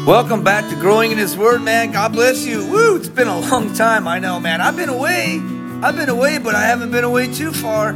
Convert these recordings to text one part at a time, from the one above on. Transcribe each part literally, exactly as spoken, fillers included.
Welcome back to Growing in His Word, man. God bless you. Woo, it's been a long time. I know, man. I've been away. I've been away, but I haven't been away too far.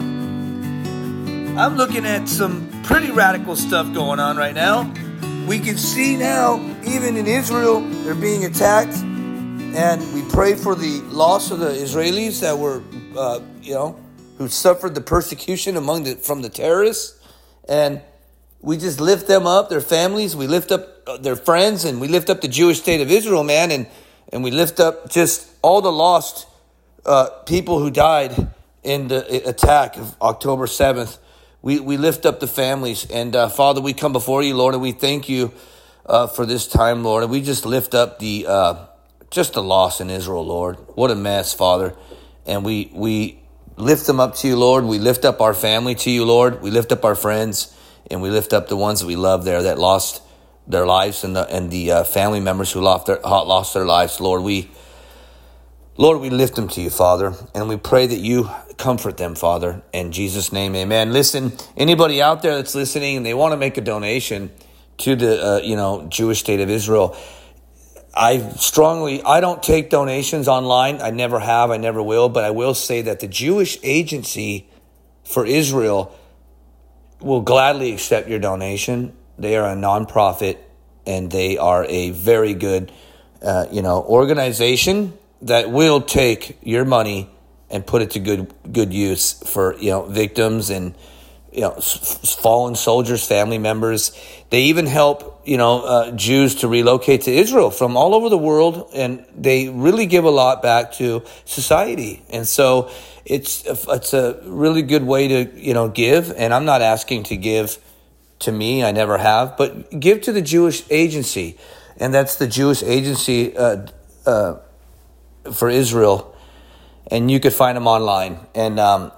I'm looking at some pretty radical stuff going on right now. We can see now, even in Israel, they're being attacked. And we pray for the loss of the Israelis that were, uh, you know, who suffered the persecution among the from the terrorists. And we just lift them up, their families. We lift up their friends, and we lift up the Jewish state of Israel, man. And, and we lift up just all the lost uh, people who died in the attack of October seventh. We, we lift up the families. And, uh, Father, we come before you, Lord, and we thank you uh, for this time, Lord. And we just lift up the uh, just the loss in Israel, Lord. What a mess, Father. And we we lift them up to you, Lord. We lift up our family to you, Lord. We lift up our friends. And we lift up the ones that we love there that lost their lives, and the and the uh, family members who lost their lost their lives. Lord, we Lord, we lift them to you, Father, and we pray that you comfort them, Father. In Jesus' name, amen. Listen, anybody out there that's listening and they want to make a donation to the uh, you know Jewish state of Israel, I strongly I don't take donations online. I never have. I never will. But I will say that the Jewish Agency for Israel will gladly accept your donation. They are a nonprofit, and they are a very good, uh, you know, organization that will take your money and put it to good good use for, you know, victims and, you know, fallen soldiers, family members. They even help, you know, uh, Jews to relocate to Israel from all over the world, and they really give a lot back to society. And so it's it's a really good way to, you know, give. And I'm not asking to give to me, I never have, but give to the Jewish Agency, and that's the Jewish Agency uh, uh, for Israel, and you could find them online. And um,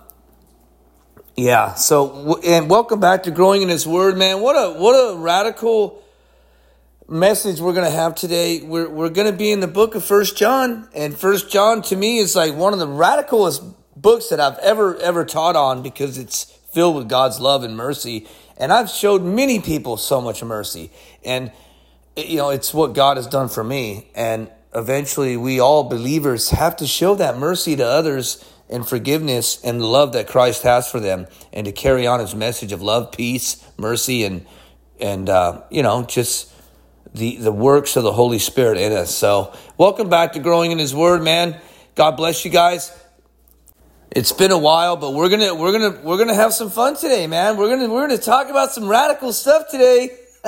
yeah, so and welcome back to Growing in His Word, man. What a what a radical message we're going to have today. We're we're going to be in the book of First John, and First John to me is like one of the radicalest books that I've ever ever taught on, because it's filled with God's love and mercy. And I've showed many people so much mercy, and you know it's what God has done for me. And eventually, we all believers have to show that mercy to others, and forgiveness and the love that Christ has for them, and to carry on His message of love, peace, mercy, and and uh, you know just the the works of the Holy Spirit in us. So, welcome back to Growing in His Word, man. God bless you guys. It's been a while, but we're gonna we're gonna we're gonna have some fun today, man. We're gonna we're gonna talk about some radical stuff today.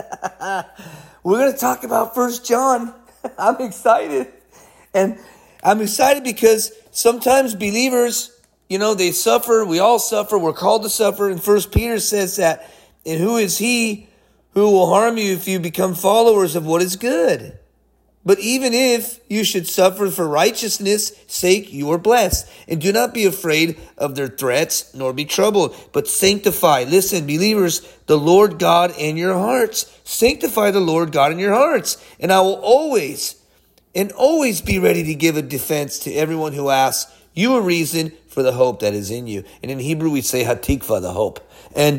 We're gonna talk about First John. I'm excited, and I'm excited because sometimes believers, you know, they suffer. We all suffer. We're called to suffer. And First Peter says that, and who is he who will harm you if you become followers of what is good? But even if you should suffer for righteousness' sake, you are blessed. And do not be afraid of their threats, nor be troubled, but sanctify. Listen, believers, the Lord God in your hearts. Sanctify the Lord God in your hearts. And I will always, and always be ready to give a defense to everyone who asks you a reason for the hope that is in you. And in Hebrew, we say hatikva, the hope. And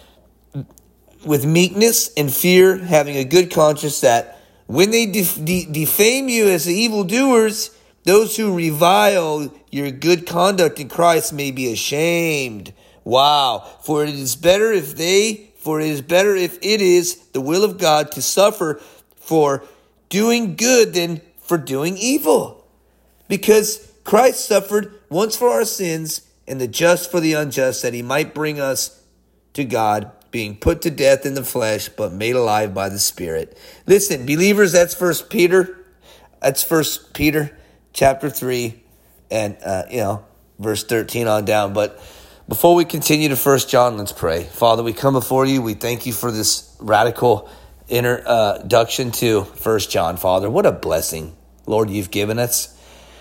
with meekness and fear, having a good conscience, that when they def- de- defame you as evildoers, those who revile your good conduct in Christ may be ashamed. Wow. For it is better if they, for it is better if it is the will of God to suffer for doing good than for doing evil. Because Christ suffered once for our sins, and the just for the unjust, that He might bring us to God, being put to death in the flesh, but made alive by the Spirit. Listen, believers, that's First Peter. That's First Peter chapter three, and uh, you know, verse thirteen on down. But before we continue to First John, let's pray. Father, we come before you. We thank you for this radical introduction to First John. Father, what a blessing, Lord, you've given us.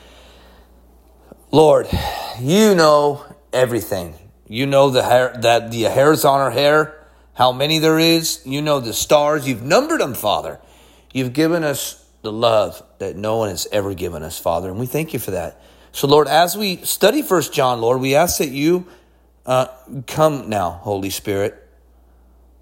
Lord, you know everything. You know the hair, that the hairs on our hair, how many there is. You know the stars. You've numbered them, Father. You've given us the love that no one has ever given us, Father, and we thank you for that. So, Lord, as we study First John, Lord, we ask that you uh, come now, Holy Spirit.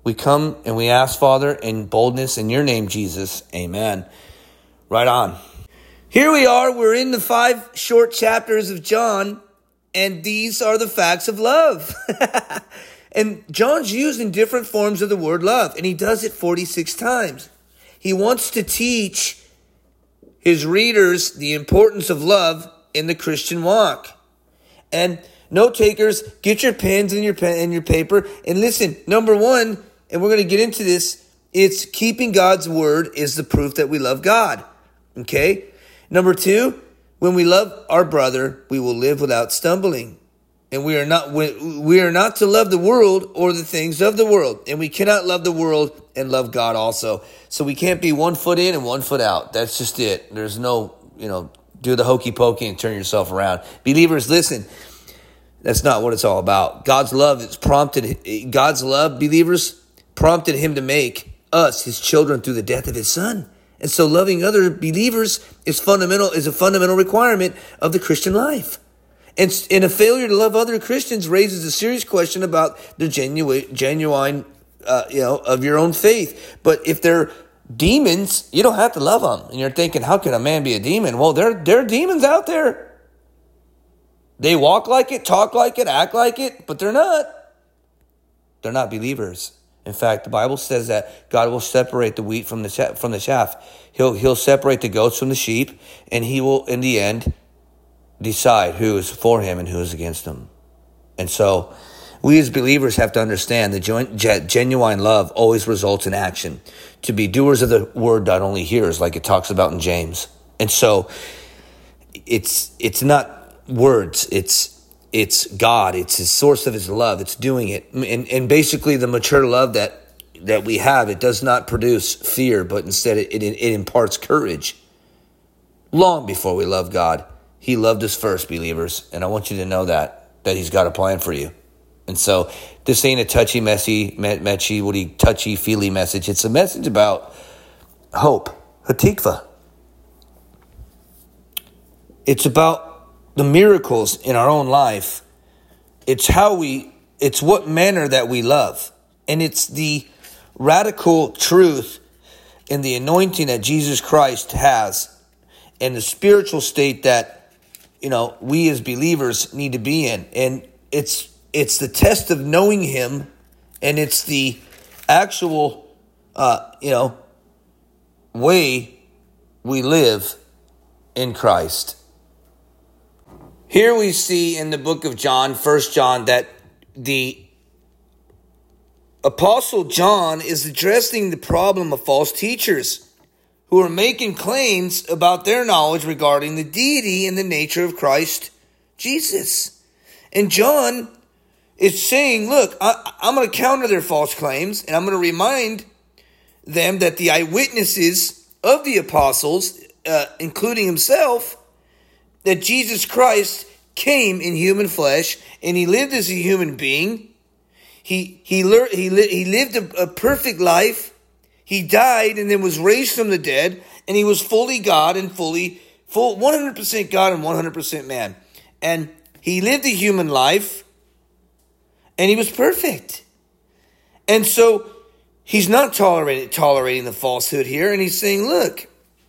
We come and we ask, Father, in boldness in your name, Jesus. Amen. Right on. Here we are. We're in the five short chapters of John, and these are the facts of love. And John's using different forms of the word love, and he does it forty-six times. He wants to teach his readers the importance of love in the Christian walk. And note takers, get your pens and your pen and your paper, and listen. Number one, and we're going to get into this, it's keeping God's word is the proof that we love God. Okay? Number two, when we love our brother, we will live without stumbling. And we are not we, we are not to love the world or the things of the world. And we cannot love the world and love God also. So we can't be one foot in and one foot out. That's just it. There's no, you know, do the hokey pokey and turn yourself around. Believers, listen. That's not what it's all about. God's love is prompted, God's love, believers, prompted him to make us his children through the death of his son. And so loving other believers is fundamental, is a fundamental requirement of the Christian life. And, and a failure to love other Christians raises a serious question about the genuine, genuine, uh, you know, of your own faith. But if they're demons, you don't have to love them. And you're thinking, how can a man be a demon? Well, there, there are demons out there. They walk like it, talk like it, act like it, but they're not. They're not believers. In fact, the Bible says that God will separate the wheat from the from the chaff. He'll he'll separate the goats from the sheep, and he will, in the end, decide who is for him and who is against him. And so, we as believers have to understand that genuine love always results in action. To be doers of the word, not only hearers, like it talks about in James. And so, it's it's not words. It's It's God. It's his source of his love. It's doing it. And, and basically the mature love that, that we have, it does not produce fear, but instead it, it, it imparts courage. Long before we love God, he loved us first, believers. And I want you to know that, that he's got a plan for you. And so this ain't a touchy, messy, metchy, woody, touchy, feely message. It's a message about hope, hatikva. It's about the miracles in our own life. It's how we, it's what manner that we love. And it's the radical truth and the anointing that Jesus Christ has and the spiritual state that, you know, we as believers need to be in. And it's, it's the test of knowing him, and it's the actual, uh, you know, way we live in Christ. Here we see in the book of John, First John, that the Apostle John is addressing the problem of false teachers who are making claims about their knowledge regarding the deity and the nature of Christ Jesus. And John is saying, look, I, I'm going to counter their false claims, and I'm going to remind them that the eyewitnesses of the apostles, uh, including himself, that Jesus Christ came in human flesh, and he lived as a human being. He he learned, he, li- he lived a, a perfect life. He died and then was raised from the dead, and he was fully God and fully full one hundred percent God and one hundred percent man. And he lived a human life, and he was perfect. And so he's not tolerating tolerating the falsehood here, and he's saying, look,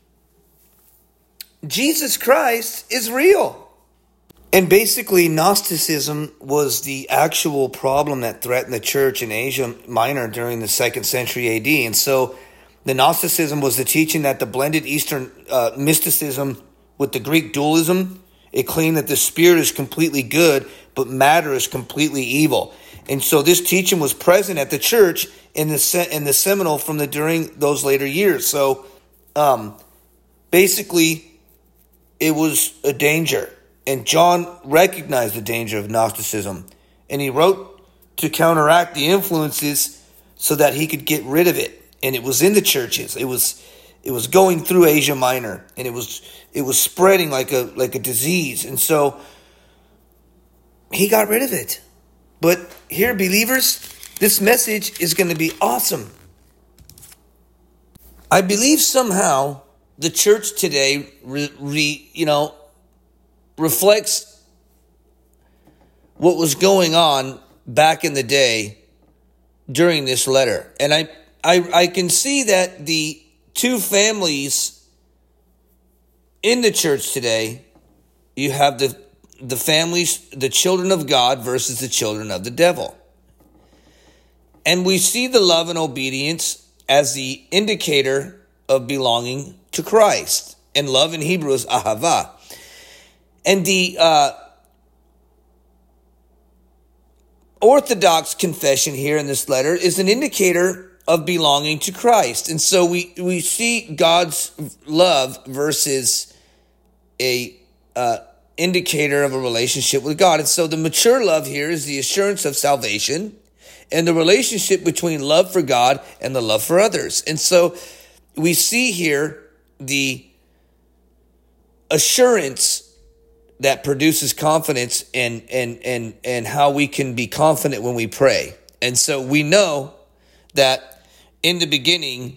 Jesus Christ is real. And basically, Gnosticism was the actual problem that threatened the church in Asia Minor during the second century A D. And so the Gnosticism was the teaching that the blended Eastern uh, mysticism with the Greek dualism, it claimed that the spirit is completely good, but matter is completely evil. And so this teaching was present at the church in the in the seminal from the during those later years. So um, basically, it was a danger. And John recognized the danger of Gnosticism. And he wrote to counteract the influences so that he could get rid of it. And it was in the churches. It was it was going through Asia Minor. And it was it was spreading like a like a disease. And so he got rid of it. But here, believers, this message is going to be awesome. I believe somehow the church today, re, re, you know, reflects what was going on back in the day during this letter. And I, I, I can see that the two families in the church today, you have the, the families, the children of God versus the children of the devil. And we see the love and obedience as the indicator of belonging to Christ. And love in Hebrew is ahava. And the uh, Orthodox confession here in this letter is an indicator of belonging to Christ. And so we, we see God's love versus a uh, indicator of a relationship with God. And so the mature love here is the assurance of salvation and the relationship between love for God and the love for others. And so we see here the assurance that produces confidence and, and, and, and how we can be confident when we pray. And so we know that in the beginning,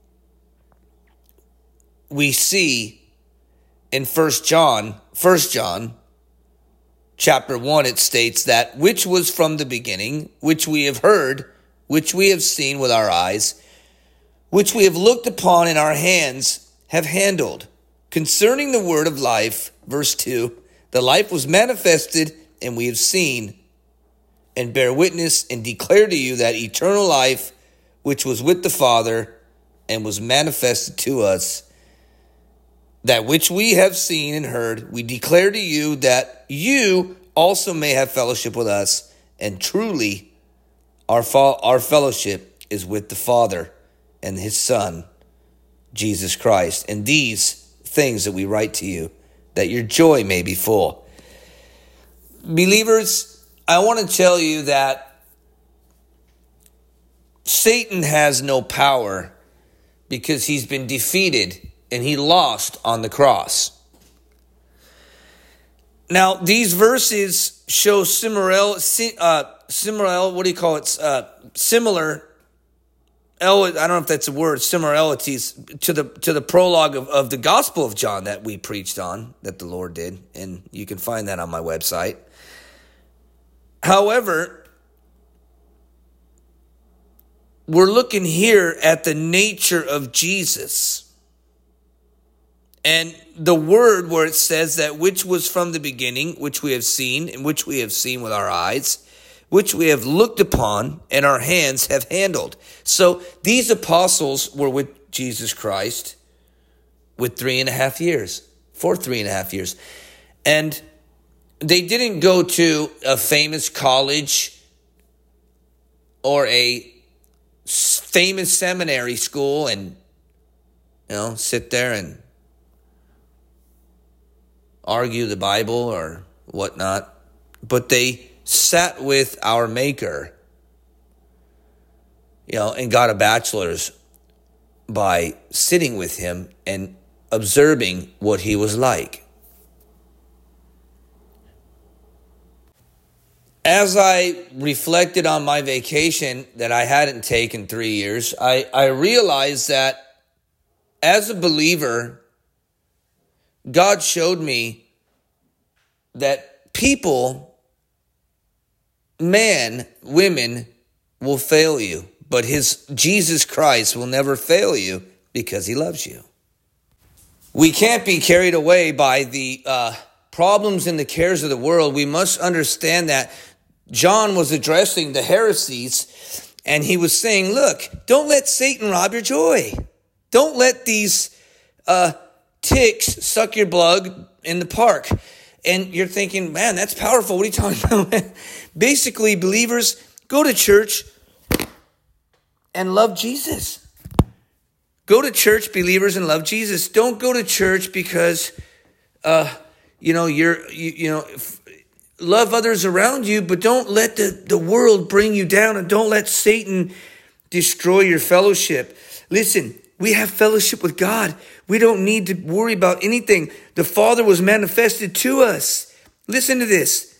we see in First John, First John, chapter one, it states that which was from the beginning, which we have heard, which we have seen with our eyes, which we have looked upon and our hands have handled. Concerning the word of life, verse two, the life was manifested and we have seen and bear witness and declare to you that eternal life which was with the Father and was manifested to us. That which we have seen and heard, we declare to you that you also may have fellowship with us. And truly, our, fo- our fellowship is with the Father and his Son, Jesus Christ. And these things that we write to you, that your joy may be full. Believers, I want to tell you that Satan has no power because he's been defeated and he lost on the cross. Now, these verses show similar, uh, similar, what do you call it? Uh, similar, I don't know if that's a word, similarities to the to the prologue of, of the Gospel of John that we preached on, that the Lord did. And you can find that on my website. However, we're looking here at the nature of Jesus. And the word where it says that which was from the beginning, which we have seen, and which we have seen with our eyes, which we have looked upon, and our hands have handled. So these apostles were with Jesus Christ with three and a half years, for three and a half years. And they didn't go to a famous college or a famous seminary school and, you know, sit there and argue the Bible or whatnot, but they sat with our Maker, you know, and got a bachelor's by sitting with him and observing what he was like. As I reflected on my vacation that I hadn't taken three years, I, I realized that as a believer, God showed me that people, man, women will fail you, but his Jesus Christ will never fail you because he loves you. We can't be carried away by the uh, problems and the cares of the world. We must understand that John was addressing the heresies, and he was saying, look, don't let Satan rob your joy. Don't let these uh, ticks suck your blood in the park. And you're thinking, man, that's powerful. What are you talking about? Basically, believers, go to church and love Jesus. Go to church, believers, and love Jesus. Don't go to church because, uh, you know, you're, you, you know, f- love others around you, but don't let the, the world bring you down, and don't let Satan destroy your fellowship. Listen, we have fellowship with God. We don't need to worry about anything. The Father was manifested to us. Listen to this.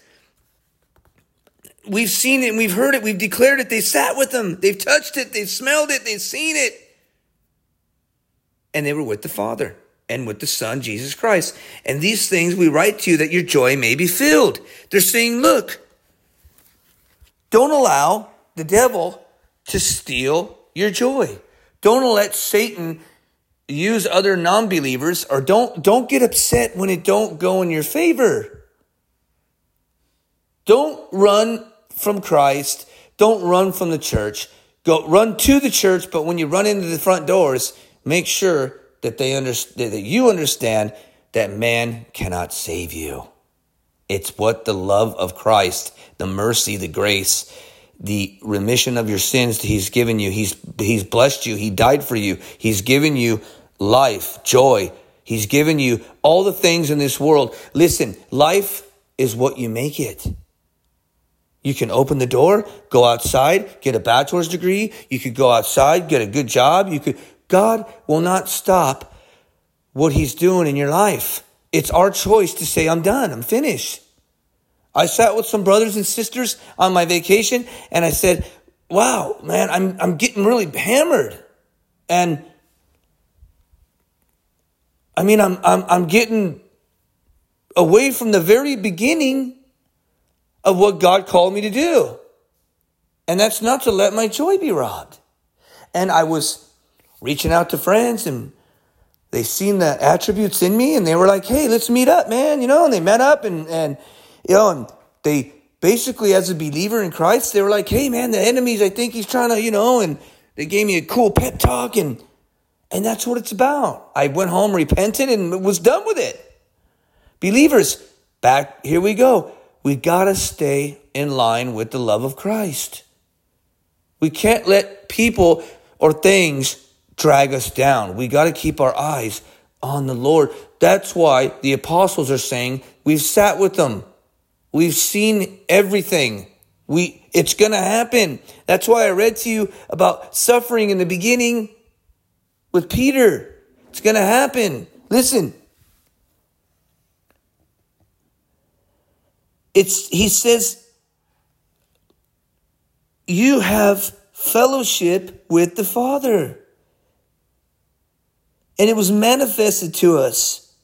We've seen it and we've heard it. We've declared it. They sat with him. They've touched it. They've smelled it. They've seen it. And they were with the Father and with the Son, Jesus Christ. And these things we write to you that your joy may be filled. They're saying, look, don't allow the devil to steal your joy. Don't let Satan use other non-believers, or don't, don't get upset when it don't go in your favor. Don't run from Christ. Don't run from the church. Go run to the church, but when you run into the front doors, make sure that they understand, that you understand that man cannot save you. It's what the love of Christ, the mercy, the grace, the remission of your sins that he's given you. He's, he's blessed you. He died for you. He's given you life, joy. He's given you all the things in this world. Listen, life is what you make it. You can open the door, go outside, get a bachelor's degree. You could go outside, get a good job. You could, God will not stop what he's doing in your life. It's our choice to say, I'm done. I'm finished. I sat with some brothers and sisters on my vacation and I said, wow, man, I'm, I'm getting really hammered. And I mean, I'm, I'm, I'm getting away from the very beginning of what God called me to do. And that's not to let my joy be robbed. And I was reaching out to friends and they seen the attributes in me and they were like, hey, let's meet up, man. You know, and they met up and, and, you know, and they basically, as a believer in Christ, they were like, hey, man, the enemies, I think he's trying to, you know, and they gave me a cool pep talk and, and that's what it's about. I went home, repented and was done with it. Believers, back, here we go. We got to stay in line with the love of Christ. We can't let people or things drag us down. We got to keep our eyes on the Lord. That's why the apostles are saying we've sat with them. We've seen everything. We, it's going to happen. That's why I read to you about suffering in the beginning with Peter. It's going to happen. Listen. It's, he says, you have fellowship with the Father. And it was manifested to us.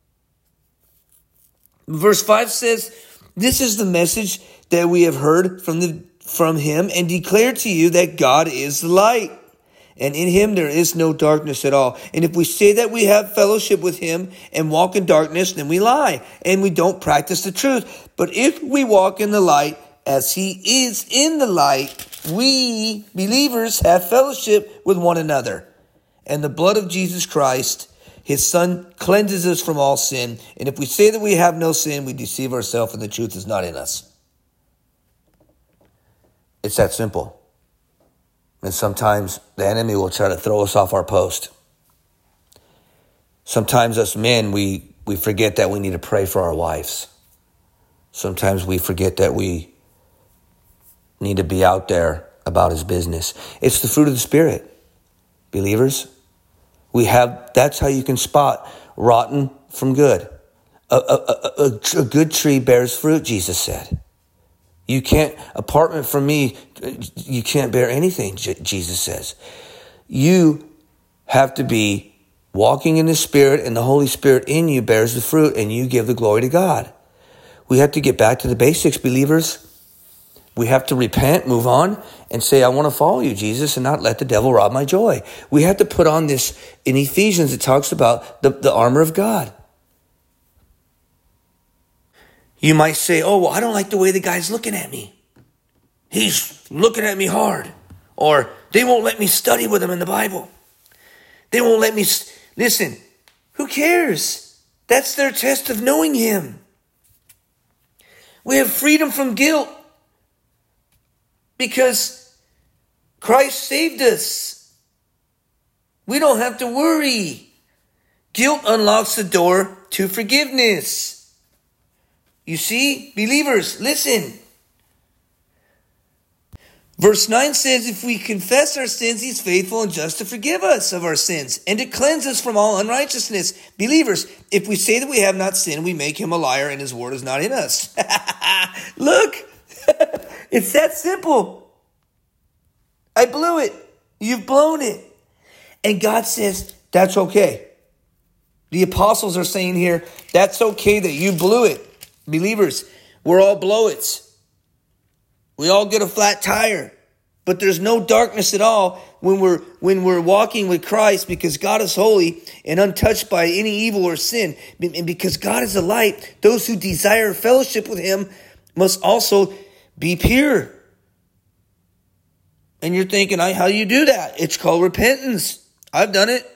Verse five says, this is the message that we have heard from the from him and declare to you that God is the light. And in him there is no darkness at all. And if we say that we have fellowship with him and walk in darkness, then we lie and we don't practice the truth. But if we walk in the light as he is in the light, we believers have fellowship with one another. And the blood of Jesus Christ, his son, cleanses us from all sin. And if we say that we have no sin, we deceive ourselves and the truth is not in us. It's that simple. And sometimes the enemy will try to throw us off our post. Sometimes us men, we, we forget that we need to pray for our wives. Sometimes we forget that we need to be out there about his business. It's the fruit of the Spirit. Believers, we have, that's how you can spot rotten from good. A, a, a, a, a good tree bears fruit, Jesus said. You can't, apart from me, you can't bear anything, Jesus says. You have to be walking in the Spirit, and the Holy Spirit in you bears the fruit, and you give the glory to God. We have to get back to the basics, believers. We have to repent, move on, and say, I want to follow you, Jesus, and not let the devil rob my joy. We have to put on this, in Ephesians, it talks about the, the armor of God. You might say, oh, well, I don't like the way the guy's looking at me. He's looking at me hard. Or they won't let me study with him in the Bible. They won't let me... St- Listen, who cares? That's their test of knowing him. We have freedom from guilt because Christ saved us. We don't have to worry. Guilt unlocks the door to forgiveness. You see, believers, listen. Verse nine says, if we confess our sins, he's faithful and just to forgive us of our sins and to cleanse us from all unrighteousness. Believers, if we say that we have not sinned, we make him a liar and his word is not in us. Look, it's that simple. I blew it. You've blown it. And God says, that's okay. The apostles are saying here, that's okay that you blew it. Believers, we're all blow-its. We all get a flat tire. But there's no darkness at all when we're when we're walking with Christ, because God is holy and untouched by any evil or sin. And because God is a light, those who desire fellowship with him must also be pure. And you're thinking, how do you do that? It's called repentance. I've done it.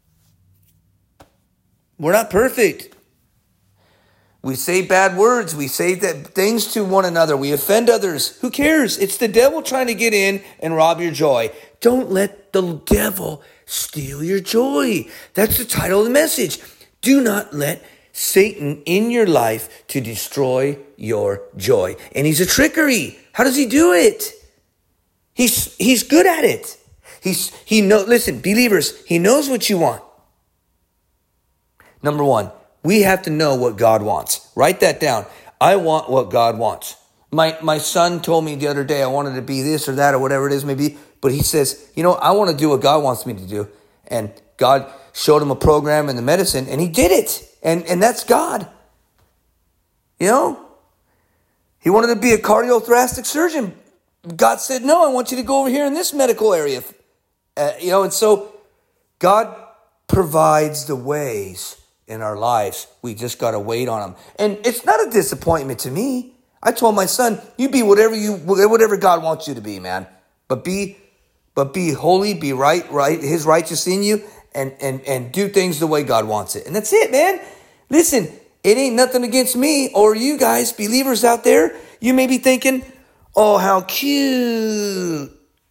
We're not perfect. We say bad words. We say that things to one another. We offend others. Who cares? It's the devil trying to get in and rob your joy. Don't let the devil steal your joy. That's the title of the message. Do not let Satan in your life to destroy your joy. And he's a trickery. How does he do it? He's he's good at it. He's he know. Listen, believers, he knows what you want. Number one, we have to know what God wants. Write that down. I want what God wants. My my son told me the other day I wanted to be this or that or whatever it is maybe. But he says, you know, I want to do what God wants me to do. And God showed him a program in the medicine and he did it. And, and that's God. You know, he wanted to be a cardiothoracic surgeon. God said, no, I want you to go over here in this medical area. Uh, you know, and so God provides the ways in our lives. We just got to wait on him. And it's not a disappointment to me. I told my son, you be whatever you, whatever God wants you to be, man. But be, but be holy, be right, right, his righteous in you, and, and, and do things the way God wants it. And that's it, man. Listen, it ain't nothing against me or you guys, believers out there. You may be thinking, oh, how cute.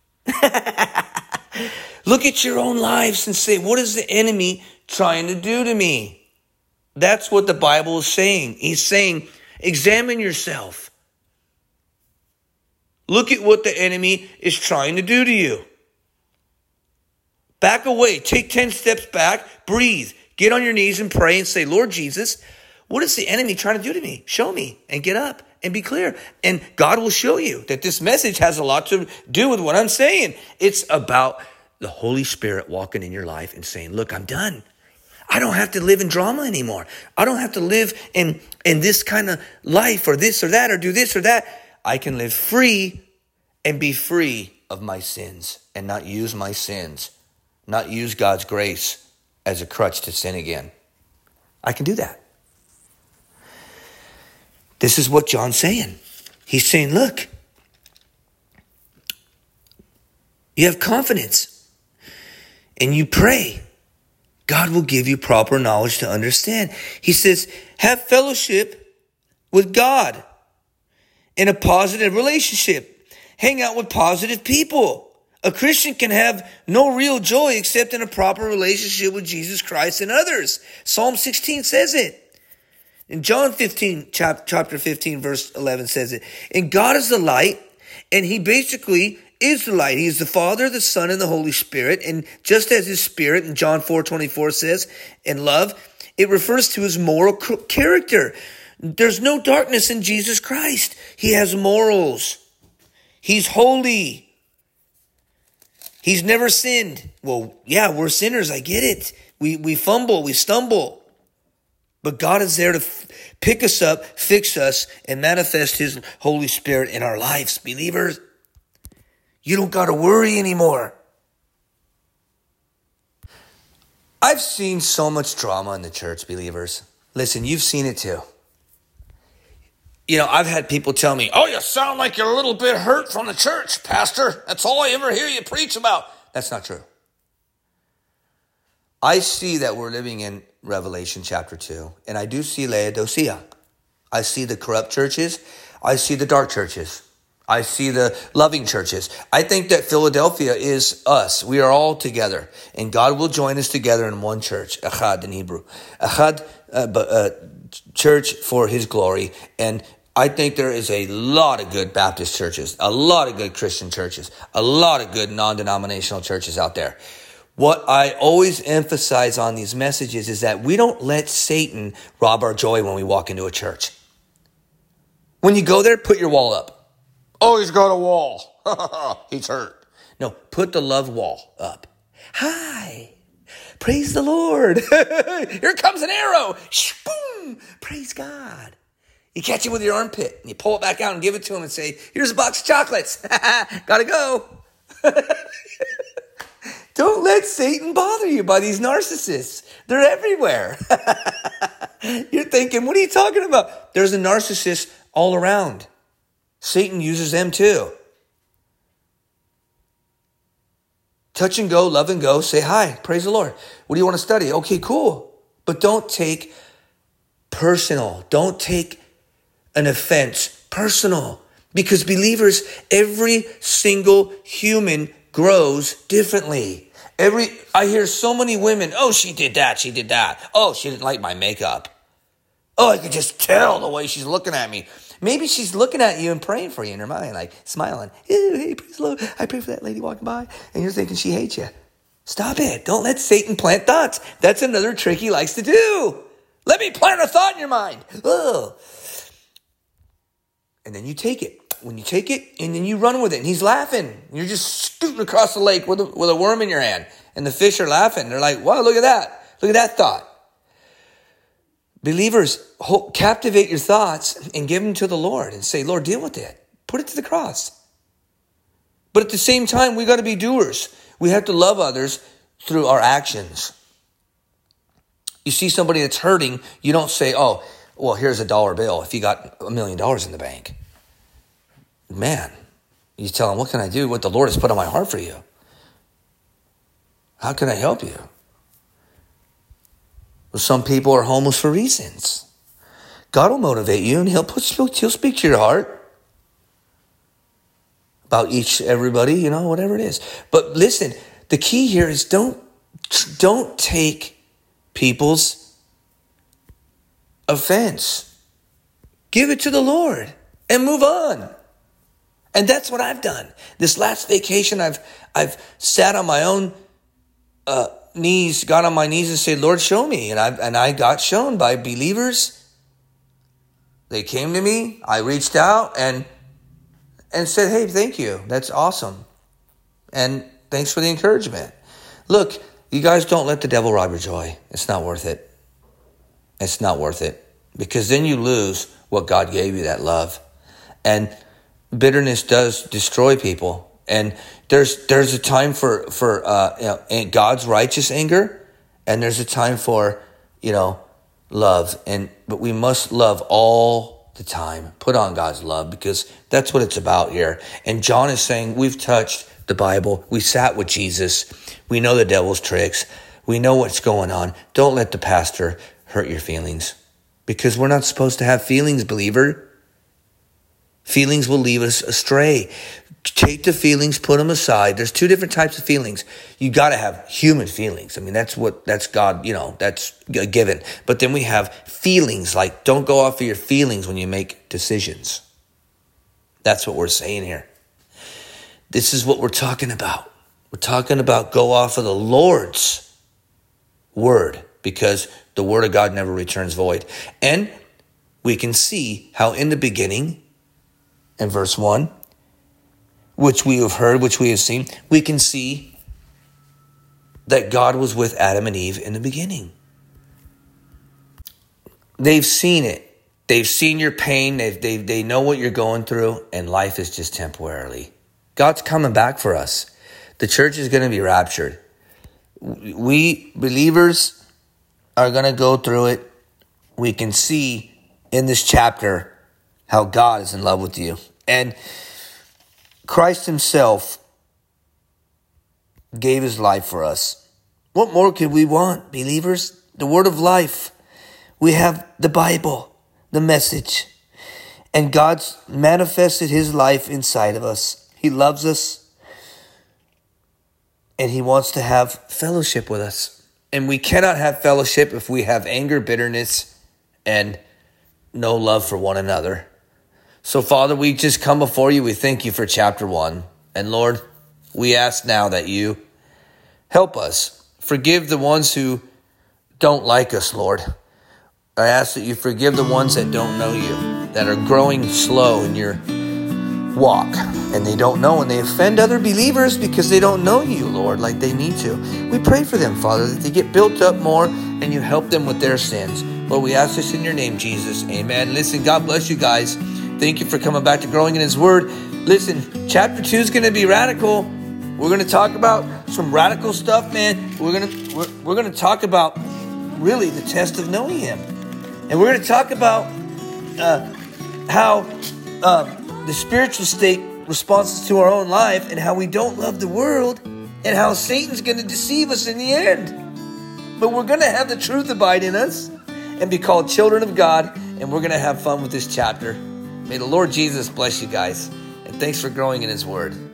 Look at your own lives and say, what is the enemy trying to do to me? That's what the Bible is saying. He's saying, examine yourself. Look at what the enemy is trying to do to you. Back away. Take ten steps back. Breathe. Get on your knees and pray and say, Lord Jesus, what is the enemy trying to do to me? Show me, and get up and be clear. And God will show you that this message has a lot to do with what I'm saying. It's about the Holy Spirit walking in your life and saying, look, I'm done. I don't have to live in drama anymore. I don't have to live in, in this kind of life or this or that or do this or that. I can live free and be free of my sins and not use my sins, not use God's grace as a crutch to sin again. I can do that. This is what John's saying. He's saying, look, you have confidence and you pray. God will give you proper knowledge to understand. He says, have fellowship with God in a positive relationship. Hang out with positive people. A Christian can have no real joy except in a proper relationship with Jesus Christ and others. Psalm sixteen says it. In John fifteen, chapter fifteen, verse eleven says it. And God is the light, and he basically is the light. He is the Father, the Son, and the Holy Spirit. And just as his Spirit in John four twenty-four says, in love, it refers to his moral character. There's no darkness in Jesus Christ. He has morals. He's holy. He's never sinned. Well, yeah, we're sinners. I get it. We we fumble, we stumble. But God is there to f- pick us up, fix us, and manifest his Holy Spirit in our lives. Believers, you don't got to worry anymore. I've seen so much drama in the church, believers. Listen, you've seen it too. You know, I've had people tell me, oh, you sound like you're a little bit hurt from the church, Pastor. That's all I ever hear you preach about. That's not true. I see that we're living in Revelation chapter two, and I do see Laodicea. I see the corrupt churches. I see the dark churches. I see the loving churches. I think that Philadelphia is us. We are all together, and God will join us together in one church, Echad in Hebrew. Echad, uh, uh, church for his glory. And I think there is a lot of good Baptist churches, a lot of good Christian churches, a lot of good non-denominational churches out there. What I always emphasize on these messages is that we don't let Satan rob our joy when we walk into a church. When you go there, put your wall up. Oh, he's got a wall. He's hurt. No, put the love wall up. Hi. Praise the Lord. Here comes an arrow. Boom. Praise God. You catch it with your armpit and you pull it back out and give it to him and say, here's a box of chocolates. Gotta go. Don't let Satan bother you by these narcissists. They're everywhere. You're thinking, what are you talking about? There's a narcissist all around. Satan uses them too. Touch and go, love and go, say hi, praise the Lord. What do you want to study? Okay, cool. But don't take personal. Don't take an offense personal. Because believers, every single human grows differently. Every I hear so many women, oh, she did that, she did that. Oh, she didn't like my makeup. Oh, I could just tell the way she's looking at me. Maybe she's looking at you and praying for you in her mind, like smiling. Hey, hey, praise the Lord. I pray for that lady walking by. And you're thinking she hates you. Stop it. Don't let Satan plant thoughts. That's another trick he likes to do. Let me plant a thought in your mind. Oh. And then you take it. When you take it, and then you run with it, and he's laughing. You're just scooting across the lake with a, with a worm in your hand. And the fish are laughing. They're like, wow, look at that. Look at that thought. Believers, hold, captivate your thoughts and give them to the Lord and say, Lord, deal with it. Put it to the cross. But at the same time, we got to be doers. We have to love others through our actions. You see somebody that's hurting, you don't say, oh, well, here's a dollar bill if you got a million dollars in the bank. Man, you tell them, what can I do? What the Lord has put on my heart for you. How can I help you? Well, some people are homeless for reasons. God will motivate you and he'll put, he'll speak to your heart about each, everybody, you know, whatever it is. But listen, the key here is don't, don't take people's offense. Give it to the Lord and move on. And that's what I've done. This last vacation, I've I've sat on my own uh, knees, got on my knees and said, Lord, show me. And I and I got shown by believers. They came to me. I reached out and and said, hey, thank you. That's awesome. And thanks for the encouragement. Look, you guys don't let the devil rob your joy. It's not worth it. It's not worth it. Because then you lose what God gave you, that love. And bitterness does destroy people, and there's there's a time for for uh, you know, God's righteous anger, and there's a time for you know love, and but we must love all the time. Put on God's love because that's what it's about here. And John is saying we've touched the Bible, we sat with Jesus, we know the devil's tricks, we know what's going on. Don't let the pastor hurt your feelings, because we're not supposed to have feelings, believer. Feelings will lead us astray. Take the feelings, put them aside. There's two different types of feelings. You got to have human feelings. I mean, that's what, that's God, you know, that's a given. But then we have feelings, like don't go off of your feelings when you make decisions. That's what we're saying here. This is what we're talking about. We're talking about go off of the Lord's word, because the word of God never returns void. And we can see how in the beginning, in verse one, which we have heard, which we have seen, we can see that God was with Adam and Eve in the beginning. They've seen it. They've seen your pain. They they they know what you're going through, and life is just temporarily. God's coming back for us. The church is going to be raptured. We believers are going to go through it. We can see in this chapter how God is in love with you. And Christ himself gave his life for us. What more could we want, believers? The word of life. We have the Bible, the message. And God's manifested his life inside of us. He loves us. And he wants to have fellowship with us. And we cannot have fellowship if we have anger, bitterness, and no love for one another. So, Father, we just come before you. We thank you for chapter one. And, Lord, we ask now that you help us. Forgive the ones who don't like us, Lord. I ask that you forgive the ones that don't know you, that are growing slow in your walk. And they don't know, and they offend other believers because they don't know you, Lord, like they need to. We pray for them, Father, that they get built up more and you help them with their sins. Lord, we ask this in your name, Jesus. Amen. Listen, God bless you guys. Thank you for coming back to Growing in his word. Listen, chapter two is going to be radical. We're going to talk about some radical stuff, man. We're going to we're, we're going to talk about really the test of knowing him. And we're going to talk about uh, how uh, the spiritual state responses to our own life and how we don't love the world and how Satan's going to deceive us in the end. But we're going to have the truth abide in us and be called children of God, and we're going to have fun with this chapter. May the Lord Jesus bless you guys, and thanks for growing in his word.